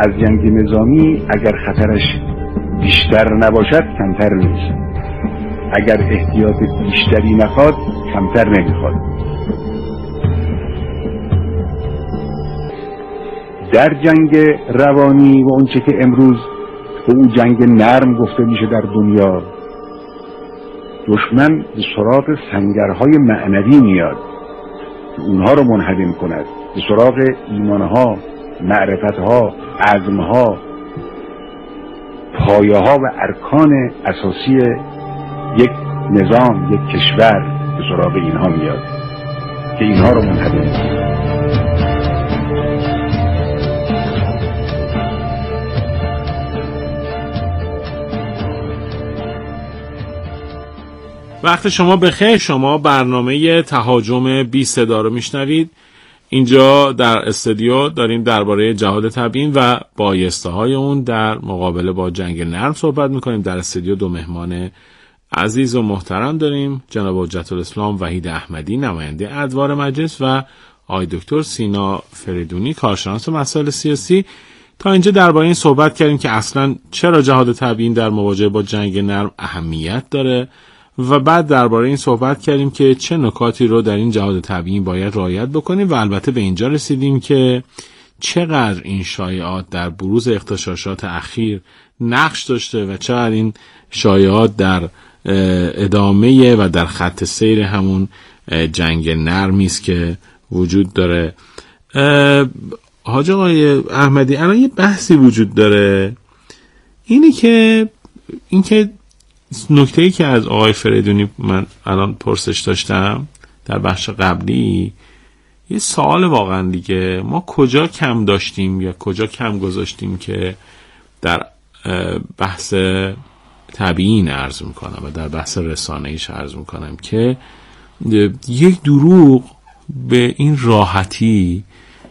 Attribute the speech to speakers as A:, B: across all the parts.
A: از جنگ نظامی اگر خطرش بیشتر نباشد کمتر نیست، اگر احتیاط بیشتری نخواد کمتر نمیخواد. در جنگ روانی و اونچه که امروز به اون جنگ نرم گفته میشه در دنیا، دشمن به سراغ سنگرهای معنوی میاد که اونها رو منهدم کند، به سراغ ایمانها، معرفتها، عزمها، پایه‌ها و ارکان اساسی یک نظام، یک کشور به سراغ اینها میاد که اینها رو منهدم کند.
B: وقت شما بخیر. شما برنامه تهاجم بی صدا رو میشنوید. اینجا در استودیو داریم درباره جهاد تبیین و بایسته های اون در مقابله با جنگ نرم صحبت میکنیم. در استودیو دو مهمان عزیز و محترم داریم، جناب حجت الاسلام وحید احمدی نماینده ادوار مجلس و آقای دکتر سینا فریدونی کارشناس مسائل سیاسی. تا اینجا درباره این صحبت کردیم که اصلا چرا جهاد تبیین در مواجهه با جنگ نرم اهمیت داره و بعد درباره این صحبت کردیم که چه نکاتی رو در این جهاد تبیین باید رعایت بکنیم و البته به اینجا رسیدیم که چقدر این شایعات در بروز اغتشاشات اخیر نقش داشته و چقدر این شایعات در ادامه و در خط سیر همون جنگ نرمی است که وجود داره. حاج آقای احمدی، الان یه بحثی وجود داره، اینه که نکته‌ای که از آقای فریدونی من الان پرسش داشتم در بخش قبلی، یه سوال واقعا دیگه، ما کجا کم داشتیم یا کجا کم گذاشتیم که در بحث تبیین عرض میکنم و در بحث رسانه‌ایش عرض میکنم که یک دروغ به این راحتی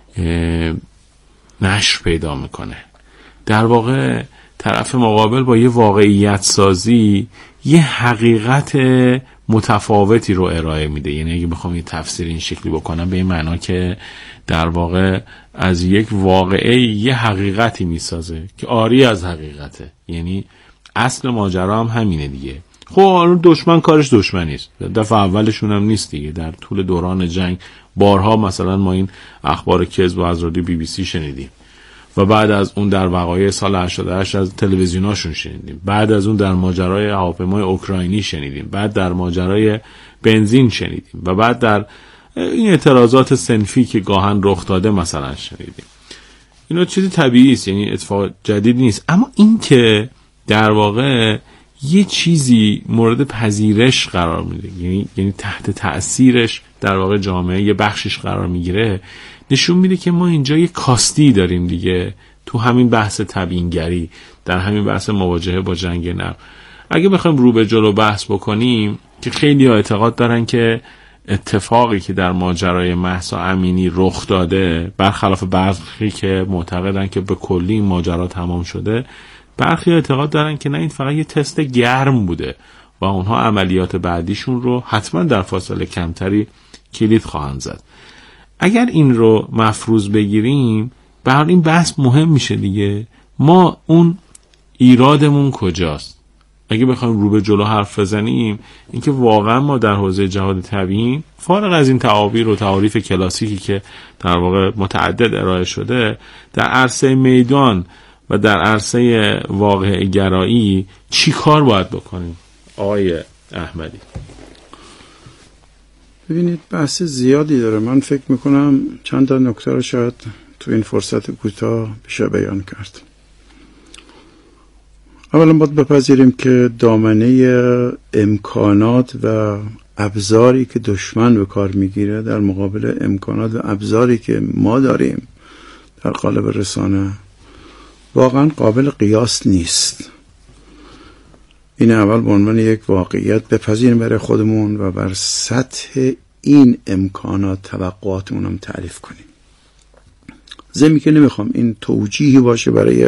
B: نشر پیدا میکنه. در واقع طرف مقابل با یه واقعیت سازی یه حقیقت متفاوتی رو ارائه میده. یعنی اگه بخوام یه تفسیر این شکلی بکنم به این معنا که در واقع از یک واقعه یه حقیقتی میسازه که عاری از حقیقته. یعنی اصل ماجرا هم همینه دیگه. خب دشمن کارش دشمنیست، دفعه اولشون هم نیست دیگه. در طول دوران جنگ بارها مثلا ما این اخبار کذب از رادیو BBC شنیدیم و بعد از اون در وقایع سال 88 از تلویزیوناشون شنیدیم، بعد از اون در ماجرای هواپیمای اوکراینی شنیدیم، بعد در ماجرای بنزین شنیدیم و بعد در این اعتراضات صنفی که گاهن رخ داده مثلا شنیدیم. اینا چیزی طبیعی است، یعنی اتفاق جدید نیست. اما این که در واقع یه چیزی مورد پذیرش قرار میده، یعنی تحت تأثیرش در واقع جامعه یه بخشش قرار میگیره، نشون میده که ما اینجا یه کاستی داریم دیگه تو همین بحث تبیینگری، در همین بحث مواجهه با جنگ نرم. اگه بخوایم رو به جلو بحث بکنیم که خیلی ها اعتقاد دارن که اتفاقی که در ماجرای مهسا امینی رخ داده، برخلاف برخی که معتقدن که به کلی این ماجرا تمام شده، برخی اعتقاد دارن که نه، این فقط یه تست گرم بوده و اونها عملیات بعدیشون رو حتما در فاصله کمتری کلید خواهند زد. اگر این رو مفروض بگیریم، به هر این بحث مهم میشه دیگه. ما اون ایرادمون کجاست؟ اگه بخوایم رو به جلو حرف بزنیم، اینکه واقعا ما در حوزه جهاد تبیین، فارغ از این تعابیر و تعاریف کلاسیکی که در واقع متعدد ارائه شده، در عرصه میدان و در عرصه واقع گرایی چی کار باید بکنیم آقای احمدی؟
C: ببینید بحث زیادی داره. من فکر میکنم چند تا نکته رو شاید تو این فرصت کوتاه بشه بیان کرد. اولا باید بپذیریم که دامنه امکانات و ابزاری که دشمن به کار میگیره در مقابل امکانات و ابزاری که ما داریم در قالب رسانه واقعا قابل قیاس نیست. این اول به عنوان یک واقعیت بپذیریم برای خودمون و بر سطح این امکانات توقعاتمون هم تعریف کنیم. ضمن که نمیخوام این توجیهی باشه برای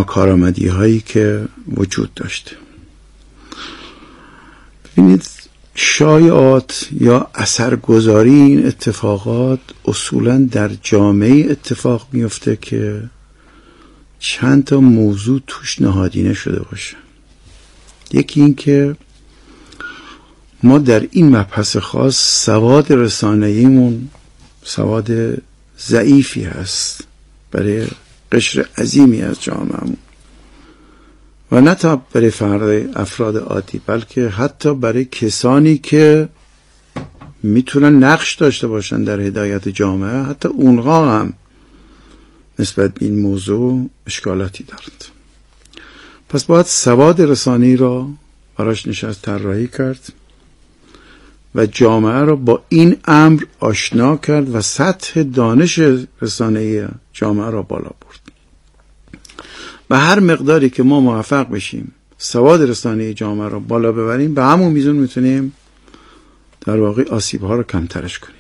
C: ناکارآمدی هایی که وجود داشته. ببینید شایعات یا اثرگذاری این اتفاقات اصولا در جامعه اتفاق میفته که چند تا موضوع توش نهادینه شده باشه. یکی این که ما در این مبحث خاص سواد رسانه‌ایمون سواد ضعیفی هست برای قشر عظیمی از جامعهمون و نه تا برای افراد عادی بلکه حتی برای کسانی که میتونن نقش داشته باشن در هدایت جامعه، حتی اونها هم نسبت به این موضوع اشکالاتی دارند. پس باید سواد رسانی را براش نشست طراحی کرد و جامعه را با این امر آشنا کرد و سطح دانش رسانه‌ای جامعه را بالا برد. و هر مقداری که ما موفق بشیم سواد رسانه‌ای جامعه را بالا ببریم، به همون میزون میتونیم در واقع آسیب‌ها را کمترش کنیم.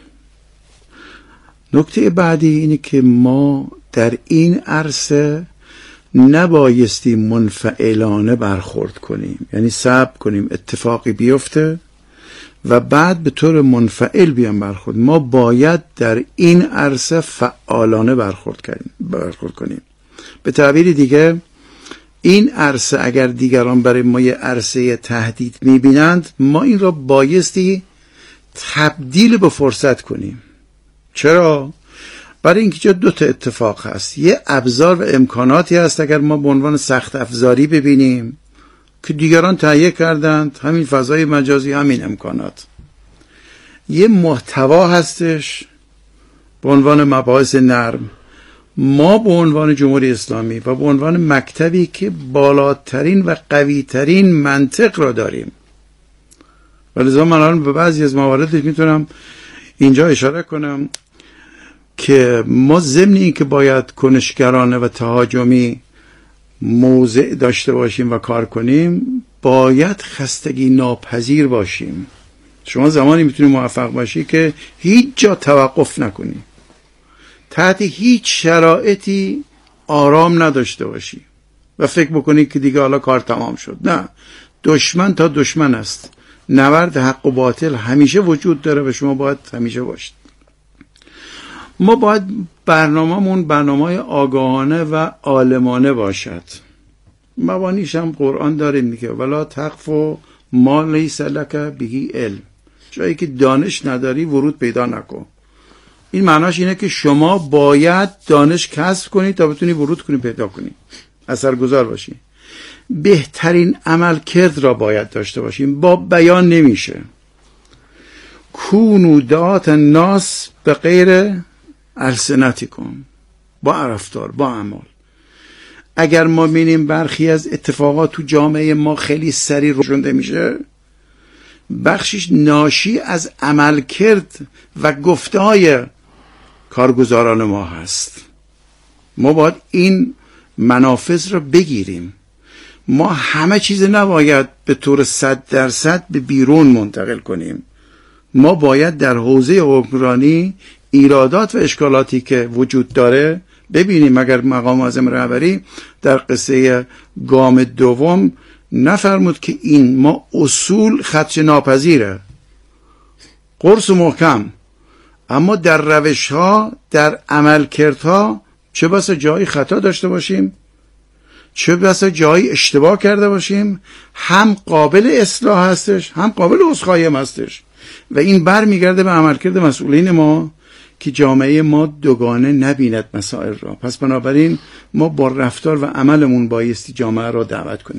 C: نکته بعدی اینه که ما در این عرصه نبایستی منفعلانه برخورد کنیم، یعنی صبر کنیم اتفاقی بیفته و بعد به طور منفعل بیان برخورد. ما باید در این عرصه فعالانه برخورد کنیم. به تعبیر دیگه این عرصه اگر دیگران برای ما یه عرصه تهدید میبینند، ما این را بایستی تبدیل به فرصت کنیم. چرا؟ برای اینکه جا دو تا اتفاق هست. یه ابزار و امکاناتی هست اگر ما به عنوان سخت افزاری ببینیم که دیگران تهیه کردند، همین فضای مجازی، همین امکانات. یه محتوا هستش به عنوان مباحث نرم. ما به عنوان جمهوری اسلامی و به عنوان مکتبی که بالاترین و قویترین منطق را داریم، ولذا من الان به بعضی از موارد میتونم اینجا اشاره کنم که ما ضمن این که باید کنشگرانه و تهاجمی موضع داشته باشیم و کار کنیم، باید خستگی ناپذیر باشیم. شما زمانی میتونی موفق باشی که هیچ جا توقف نکنی، تحت هیچ شرایطی آرام نداشته باشی و فکر بکنی که دیگه حالا کار تمام شد. نه، دشمن تا دشمن است. نبرد حق و باطل همیشه وجود داره و شما باید همیشه باشید. ما باید برنامه آگاهانه و عالمانه باشد. مبانیش هم قرآن داره میگه ولا تقف ما لیس لک به علم. جایی که دانش نداری ورود پیدا نکن. این معناش اینه که شما باید دانش کسب کنی تا بتونی ورود کنی، پیدا کنی، اثرگذار باشی. بهترین عملکرد را باید داشته باشیم. با بیان نمیشه. کونوا دعاة الناس به غیر السنتکم، با رفتار، با اعمال. اگر ما ببینیم برخی از اتفاقات تو جامعه ما خیلی سریع رونده میشه، بخشش ناشی از عملکرد و گفته‌های کارگزاران ما هست. ما باید این منافذ را بگیریم. ما همه چیز نباید به طور 100% به بیرون منتقل کنیم. ما باید در حوزه حکمرانی ایرادات و اشکالاتی که وجود داره ببینیم. اگر مقام اعظم رهبری در قصه گام دوم نفرمود که این ما اصول خدشه ناپذیره، قرص و محکم، اما در روش ها، در عملکردها چه بسا جایی خطا داشته باشیم، چه بسا جایی اشتباه کرده باشیم، هم قابل اصلاح هستش هم قابل عذرخواهی هستش و این برمیگرده به عملکرد مسئولین ما که جامعه ما دوگانه نبیند مسائل را. پس بنابراین ما با رفتار و عملمون بایستی جامعه را دعوت کنیم.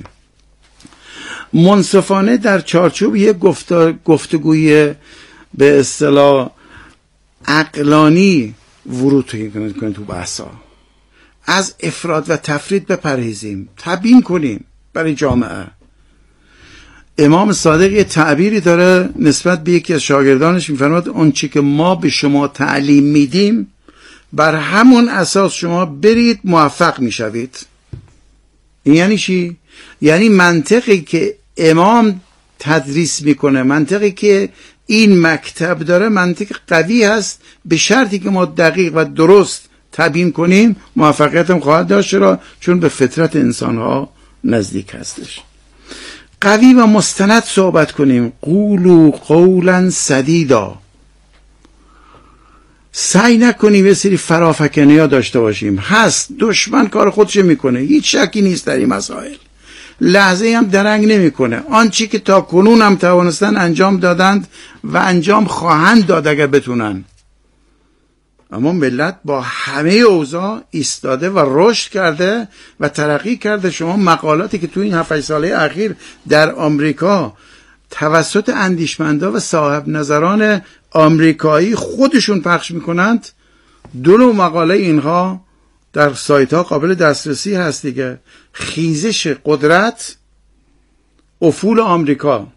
C: منصفانه در چارچوب یک گفتگوی به اصطلاح عقلانی ورود کنیم تو بحثا. از افراط و تفرید بپرهیزیم، تبیین کنیم برای جامعه. امام صادق یه تعبیری داره نسبت به یکی از شاگردانش، میفرماد اون چی که ما به شما تعلیم میدیم بر همون اساس شما برید موفق میشوید. این یعنی چی؟ یعنی منطقی که امام تدریس میکنه، منطقی که این مکتب داره، منطق قوی هست، به شرطی که ما دقیق و درست تبیین کنیم موفقیت هم خواهد داشت. چرا؟ چون به فطرت انسانها نزدیک هستش. قوی و مستند صحبت کنیم. قولوا قولا سدیدا. سعی نکنیم یه سری فرافکنی ها داشته باشیم. هست، دشمن کار خودش میکنه، هیچ شکی نیست در این مسائل، لحظه هم درنگ نمیکنه. آنچه که تا کنون هم توانستن انجام دادند و انجام خواهند داد اگر بتونن. اما ملت با همه اوضاع ایستاده و رشد کرده و ترقی کرده. شما مقالاتی که تو این 7-8 ساله اخیر در آمریکا توسط اندیشمندا و صاحب نظران آمریکایی خودشون پخش میکنند، 2 نوع مقاله اینها در سایت ها قابل دسترسی هست دیگه. خیزش قدرت، افول آمریکا.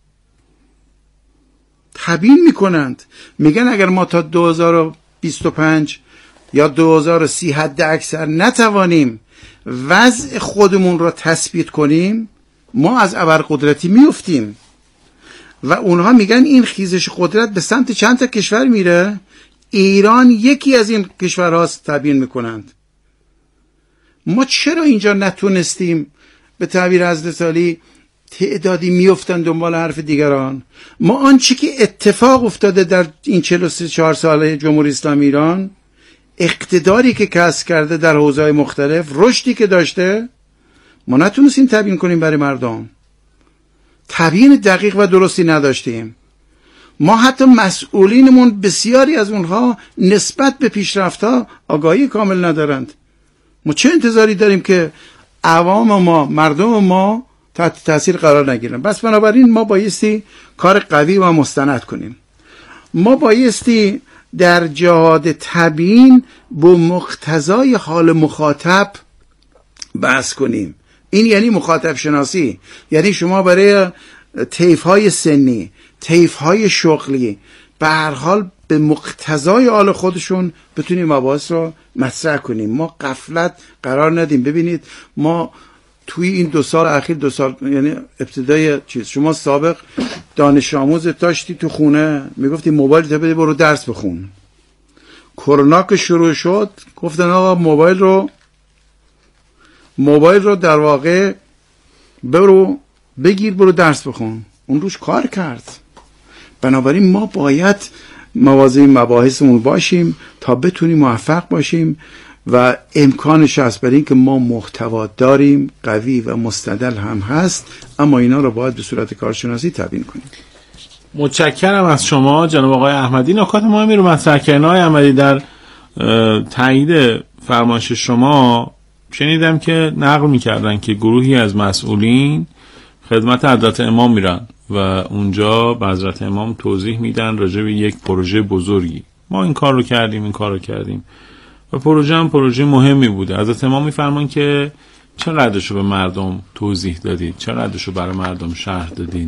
C: تبیین میکنند، میگن اگر ما تا 2025 یا 2030 حد اکثر نتوانیم وضع خودمون را تثبیت کنیم، ما از ابرقدرتی میفتیم. و اونها میگن این خیزش قدرت به سمت چند تا کشور میره، ایران یکی از این کشورهاست تبیین میکنند. ما چرا اینجا نتونستیم به تعبیر حضرت علی تعدادی میفتن دنبال حرف دیگران؟ ما آنچه که اتفاق افتاده در این 43 ساله جمهوری اسلامی ایران، اقتداری که کسب کرده در حوزه‌های مختلف، رشدی که داشته، ما نتونستیم تبیین کنیم برای مردم. تبیین دقیق و درستی نداشتیم. ما حتی مسئولینمون بسیاری از اونها نسبت به پیشرفت‌ها آگاهی کامل ندارند. ما چه انتظاری داریم که عوام ما، مردم ما تحت تاثیر قرار نگیرن؟ بس بنابراین ما بایستی کار قوی و مستند کنیم. ما بایستی در جهاد تبیین با مقتضای حال مخاطب بحث کنیم. این یعنی مخاطب شناسی، یعنی شما برای طیف‌های سنی، طیف‌های شغلی، به هر حال به مقتضای حال خودشون بتونیم مباحث رو مطرح کنیم. ما غفلت قرار ندیم. ببینید ما توی این 2 سال اخیر، 2 سال یعنی ابتدای شما سابق دانش آموز داشتی تو خونه، میگفتی موبایل تو بده برو درس بخون. کرونا که شروع شد گفتن آقا موبایل رو در واقع برو بگیر برو درس بخون. اون روش کار کرد. بنابراین ما باید مواظب مباحثمون باشیم تا بتونیم موفق باشیم و امکانش هست برای این که ما محتوا داریم، قوی و مستدل هم هست، اما اینا رو باید به صورت کارشناسی تبیین کنیم.
B: متشکرم از شما جناب آقای احمدی. نکات مهمی رو مطرح کردن. آقای احمدی، در تایید فرمایش شما شنیدم که نقل می‌کردن که گروهی از مسئولین خدمت حضرت امام میرن و اونجا به حضرت امام توضیح میدن راجع به یک پروژه بزرگی. ما این کار رو کردیم و پروژه مهمی بوده. حضرت امام میفرمان که چقدرش رو به مردم توضیح دادید، چقدرش رو برای مردم شرح دادین.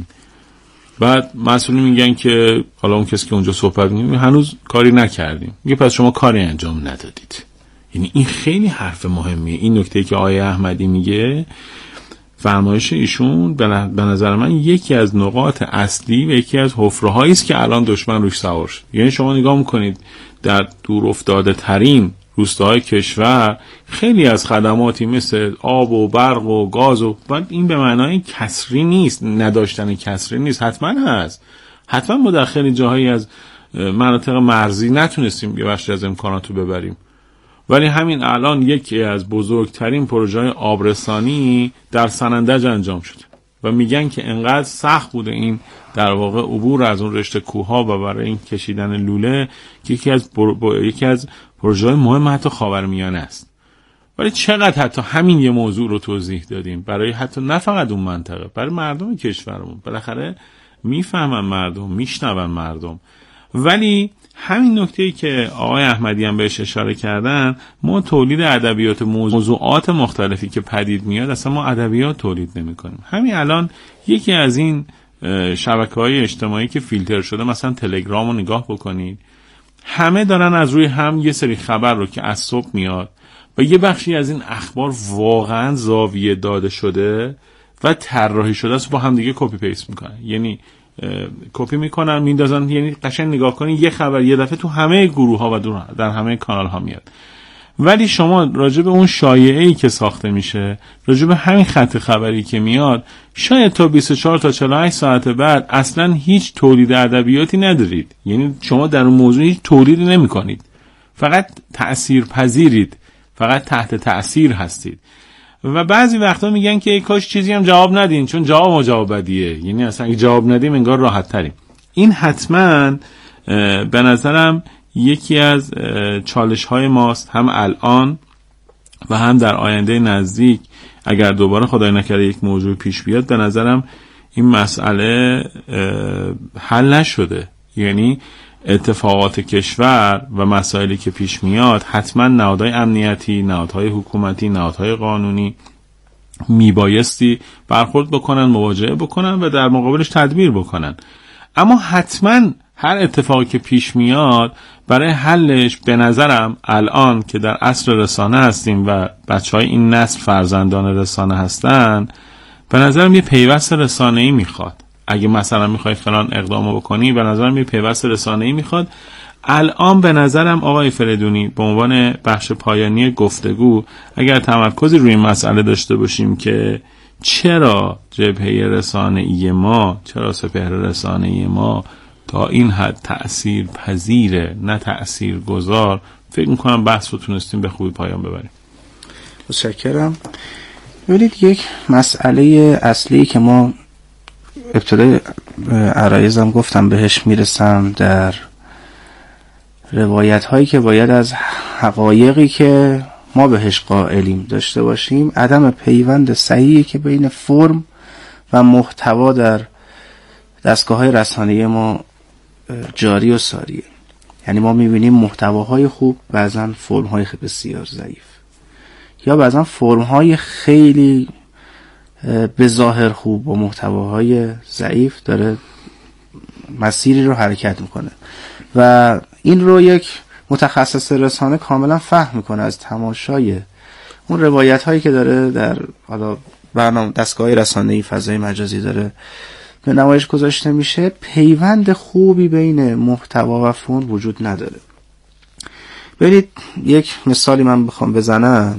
B: بعد مسئولین میگن که حالا اون کسی که اونجا صحبت می‌کنه هنوز کاری نکردیم. میگه پس شما کاری انجام ندادید. یعنی این خیلی حرف مهمیه. این نکته که آقای احمدی میگه، فرمایش ایشون به نظر من یکی از نقاط اصلی و یکی از حفره‌هایی است که الان دشمن روش سوار شد. یعنی شما نگاه میکنید در دور افتاده ترین روستاهای کشور خیلی از خدماتی مثل آب و برق و گاز و این به معنای کسری نیست، نداشتن کسری نیست، حتما هست. حتما ما در خیلی جاهایی از مناطق مرزی نتونستیم یه بخشی از امکاناتو ببریم، ولی همین الان یکی از بزرگترین پروژه‌های آبرسانی در سنندج انجام شده و میگن که انقدر سخت بوده این در واقع عبور از اون رشته کوه‌ها و برای این کشیدن لوله که یکی از پروژه‌های مهم حتی خاورمیانه است. ولی چقدر حتی همین یه موضوع رو توضیح دادیم برای حتی نه فقط اون منطقه، برای مردم کشورمون. بالاخره میفهمن مردم، میشنون مردم. ولی همین نکته‌ای که آقای احمدی هم بهش اشاره کردن، ما تولید ادبیات موضوعات مختلفی که پدید میاد اصلا ما ادبیات تولید نمی‌کنیم. همین الان یکی از این شبکه‌های اجتماعی که فیلتر شده، مثلا تلگرام رو نگاه بکنید، همه دارن از روی هم یه سری خبر رو که از صبح میاد و یه بخشی از این اخبار واقعا زاویه داده شده و طراحی شده است با هم دیگه کپی پیست میکنن. یعنی کپی میکنن میندازن، یعنی قشنگ نگاه کنین یه خبر یه دفعه تو همه گروه ها و در همه کانال ها میاد ولی شما راجع به اون شایعه‌ای که ساخته میشه، راجع به همین خط خبری که میاد، شاید تا 24 تا 48 ساعت بعد اصلا هیچ تولید ادبیاتی ندارید. یعنی شما در اون موضوع هیچ تولیدی نمی‌کنید، فقط تأثیر پذیرید، فقط تحت تأثیر هستید. و بعضی وقتا میگن که کاش چیزی هم جواب ندین، چون جواب بدیه. یعنی اصلا اگه جواب ندیم انگار راحت تریم. این حتما به نظرم یکی از چالش های ماست، هم الان و هم در آینده نزدیک. اگر دوباره خدای نکرده یک موضوع پیش بیاد، به نظرم این مسئله حل نشده. یعنی اتفاقات کشور و مسائلی که پیش میاد، حتما نهادهای امنیتی، نهادهای حکومتی، نهادهای قانونی میبایستی برخورد بکنن، مواجهه بکنن و در مقابلش تدبیر بکنن. اما حتما هر اتفاقی که پیش میاد، برای حلش به نظرم الان که در عصر رسانه هستیم و بچهای این نسل فرزندان رسانه هستن، به نظرم یه پیوست رسانه‌ای میخواد. اگه مثلا میخوای فلان اقدامو بکنی، به نظرم یه پیوست رسانه‌ای میخواد. الان به نظرم آقای فریدونی به عنوان بخش پایانی گفتگو، اگر تمرکزی روی این مسئله داشته باشیم که چرا جبهه رسانه‌ای ما، چرا سپهر رسانه‌ای ما تا این حد تأثیر پذیره نه تأثیر گذار، فکر میکنم بحث رو تونستیم به خوبی پایان ببریم.
D: متشکرم. ببینید، یک مسئله اصلی که ما ابتدای عرایزم گفتم بهش میرسم، در روایت هایی که باید از حقایقی که ما بهش قائلیم داشته باشیم، عدم پیوند صحیحی که بین فرم و محتوا در دستگاه های رسانه‌ای ما جاری و ساریه. یعنی ما میبینیم محتواهای خوب بعضا فرم‌های بسیار ضعیف، یا بعضا فرم‌های خیلی به ظاهر خوب و محتواهای ضعیف داره مسیری رو حرکت میکنه و این رو یک متخصص رسانه کاملا فهم میکنه از تماشای اون روایت هایی که داره در حالا برنامه دستگاه رسانه‌ای فضای مجازی داره به نمایش گذاشته میشه. پیوند خوبی بین محتوا و فرم وجود نداره. ببینید، یک مثالی من بخوام بزنم،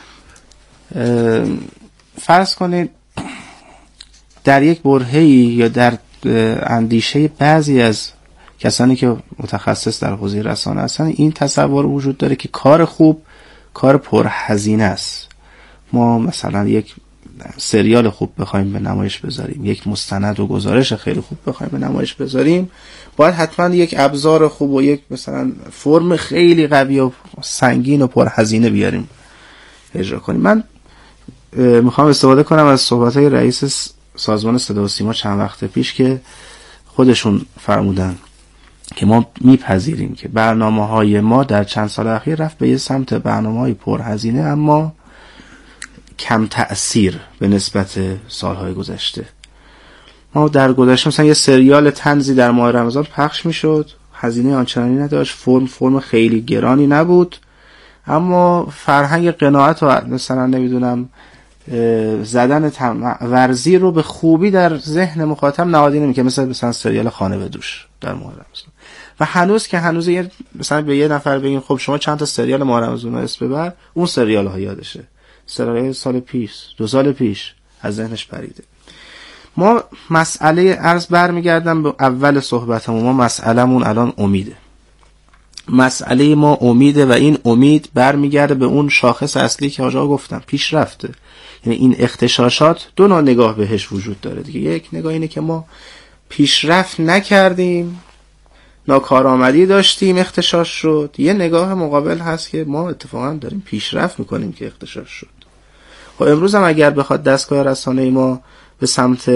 D: فرض کنید در یک برهه‌ای یا در اندیشه بعضی از کسانی که متخصص در حوزه رسانه هستن، این تصور وجود داره که کار خوب کار پرهزینه است. ما مثلا یک سریال خوب بخوایم به نمایش بذاریم، یک مستند و گزارش خیلی خوب بخوایم به نمایش بذاریم، باید حتما یک ابزار خوب و یک مثلا فرم خیلی قوی و سنگین و پرهزینه بیاریم اجرا کنیم. من میخوام استفاده کنم از صحبت‌های رئیس سازمان صدا و سیما چند وقت پیش که خودشون فرمودن که ما میپذیریم که برنامه‌های ما در چند سال اخیر رفت به یه سمت برنامه‌های پرهزینه اما کم تأثیر به نسبت سالهای گذشته. ما در گذشته مثلا یه سریال طنزی در ماه رمضان پخش میشد، هزینه آنچنانی نداشت، فرم خیلی گرانی نبود، اما فرهنگ قناعت و مثلا نمیدونم زدن ورزی رو به خوبی در ذهن مخاطب نهادینه میکنه، مثلا سریال خانه به دوش در ماه رمضان. و هنوز یه مثلا به یه نفر بگیم خب شما چند تا سریال ماه رمضان رو اسم ببر، اون سریال ها یادشه، سریال سال پیش 2 سال پیش از ذهنش پریده. ما مسئله عرض برمیگردم به اول صحبتمون، ما مسئلهمون الان امیده. مسئله ما امیده و این امید برمیگرده به اون شاخص اصلی که آجا گفتم، پیشرفته. یعنی این اختشاشات 2 نوع نگاه بهش وجود داره دیگه. یک نگاه اینه که ما پیشرفت نکردیم، ناکارآمدی داشتیم، اختشاش شد. یه نگاه مقابل هست که ما اتفاقا داریم پیشرفت میکنیم که اختشاش شد. خب امروز هم اگر بخواد دستگاه رسانه‌ای ما به سمت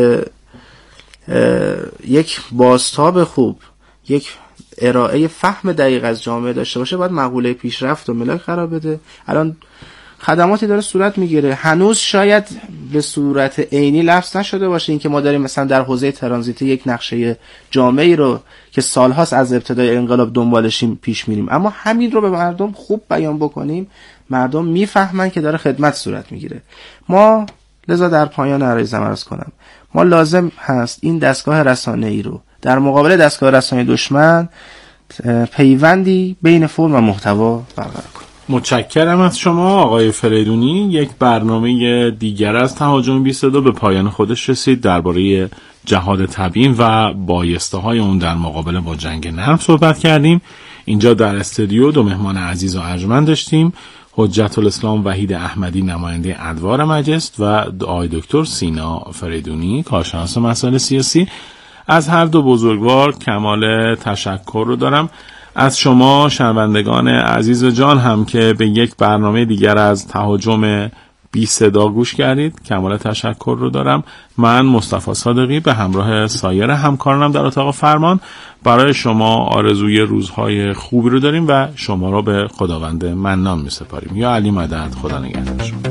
D: یک بازتاب خوب، یک ارائه فهم دقیق از جامعه داشته باشه، باید مقوله پیشرفت و ملاک قرار بده. الان خدماتی داره صورت میگیره، هنوز شاید به صورت عینی لفظ نشده باشه این که ما داریم مثلا در حوزه ترانزیتی یک نقشه جامعی رو که سالهاست از ابتدای انقلاب دنبالشیم پیش میریم، اما همین رو به مردم خوب بیان بکنیم، مردم میفهمن که داره خدمت صورت میگیره. ما لذا در پایان عرضم عرض کنم، ما لازم هست این دستگاه رسانه‌ای رو در مقابل دستگاه رسانه‌ای دشمن پیوندی بین فرم و محتوا برقرار کنیم.
B: متشکرم از شما آقای فریدونی. یک برنامه دیگر از تهاجم 22 به پایان خودش رسید. درباره جهاد تبیین و بایسته‌های اون در مقابله با جنگ نرم صحبت کردیم. اینجا در استودیو دو مهمان عزیز و ارجمند داشتیم: حجت الاسلام وحید احمدی نماینده ادوار مجلس و آقای دکتر سینا فریدونی کارشناس مسائل سیاسی. از هر دو بزرگوار کمال تشکر رو دارم. از شما شنوندگان عزیز و جان هم که به یک برنامه دیگر از تهاجم بی صدا گوش کردید کمال تشکر رو دارم. من مصطفی صادقی به همراه سایر همکارانم در اتاق فرمان برای شما آرزوی روزهای خوبی رو داریم و شما را به خداوند منان می سپاریم. یا علی مدد. خدا نگهدار شما.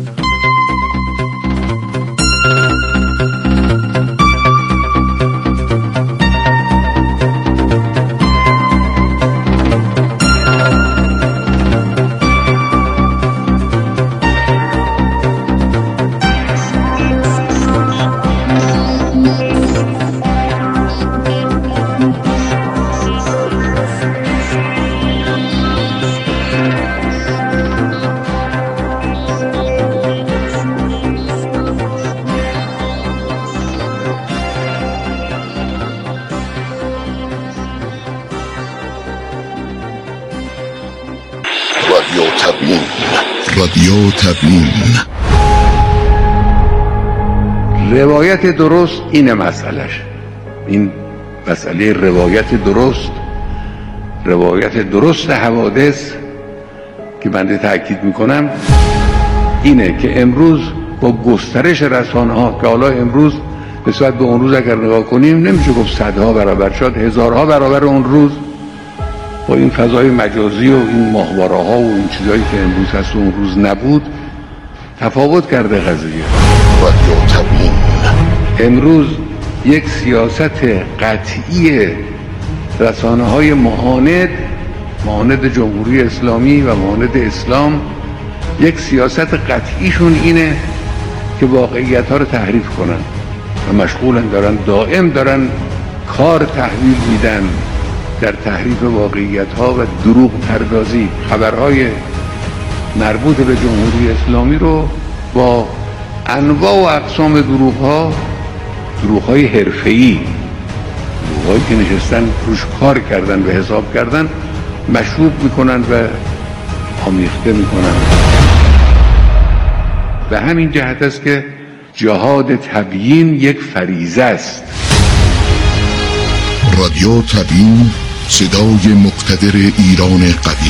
E: رادیو تبیین.
A: روایت درست اینه مسئلهش. این مسئله روایت درست حوادث که بنده تأکید میکنم اینه که امروز با گسترش رسانه ها که حالا امروز نسبت به اون روز اگر نگاه کنیم نمیشه گفت صدها برابر، شاید هزارها برابر اون روز، با این فضای مجازی و این ماهواره ها و این چیزایی که امروز هست و اون روز نبود تفاوت کرده قضیه.
E: رادیو تبیین.
A: امروز یک سیاست قطعی رسانه های معاند جمهوری اسلامی و معاند اسلام، یک سیاست قطعیشون اینه که واقعیت ها رو تحریف کنن و مشغولن، دائم دارن کار تحویل میدن در تحریف واقعیت ها و دروغ پردازی. خبرهای مربوط به جمهوری اسلامی رو با انواع و اقسام دروغ‌های حرفه‌ای، دروغ‌هایی که نشستن روش کار کردن و حساب کردن، مشروب میکنن و آمیخته میکنن. به همین جهت است که جهاد تبیین یک فریضه است.
E: رادیو تبیین، صدای مقتدر ایران قوی.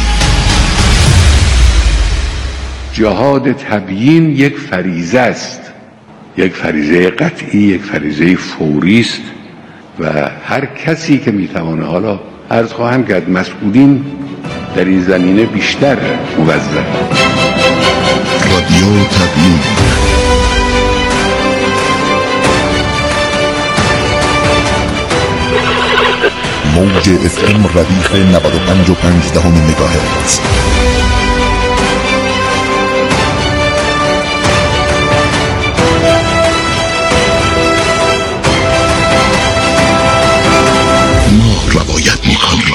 A: جهاد تبیین یک فریضه است، یک فریضه قطعی، یک فریضه فوری است و هر کسی که میتوانه، حالا عرض خواهم کرد مسئولین در این زمینه بیشتر موظف.
E: رادیو تبیین. موج FM ردیف 95.5 مگاهرتز. ما روایت میکنیم.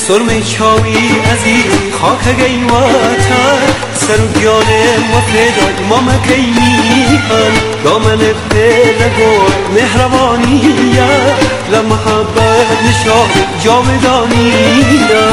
F: سرمه چاوی عزیزی خاک گی وطن سرگیان و فدای ما مکینیان دامن پلگوی مهربانیه لمحبت نشان جاودانیه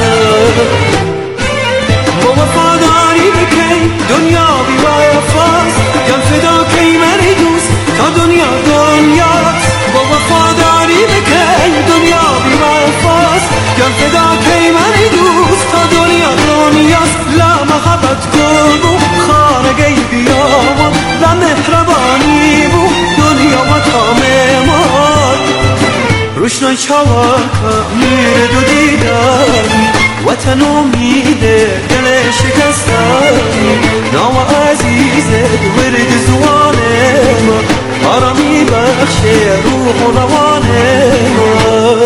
F: با وفاداری بکی دنیا بی وفاست جان فدا کی مری دوست تا دنیا دنیاست با وفاداری بکی دنیا بی وفاست جان فدا کی مری دوست تا دنیا دنیاست لا محبت کن بو خانگی بیامون و مهربانی بو دنیا و تاممان روشنای چاوکا میره دو دیداری وطن امیده دل شکستانی نام عزیزه ورد زوانه ما آرامی بخشه روح و روانه ما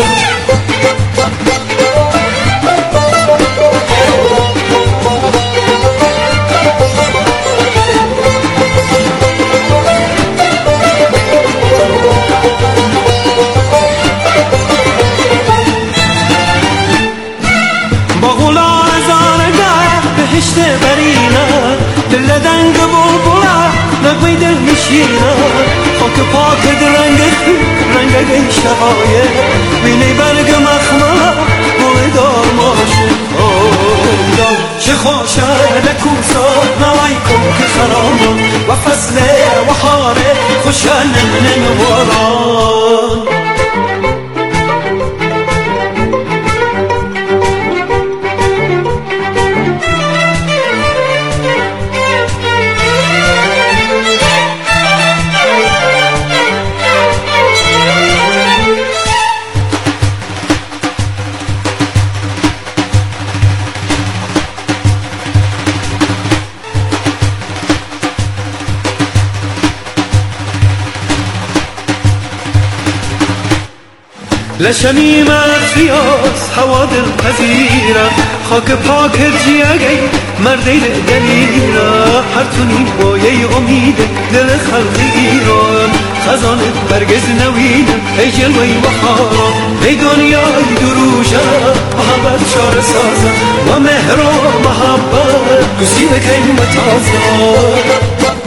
F: دنگ بلبله نقوی دل میشینه خاک پاک رنگ شقایه بینی برگ مخمه گل دار ماشون چه خوشه لکوسا نوی کن که خرامون و فصله و حاره خوشه نموران لشمی مرزیاز هوا دل پذیره خاک پاک جیگی مردی دلیره هر تونی بایه امیده دل خلق ایران خزانه برگز نوینه ای جلوی بخارا ای دنیای دروشه محبت چاره سازه و مهر و محبت گسیده که این تازه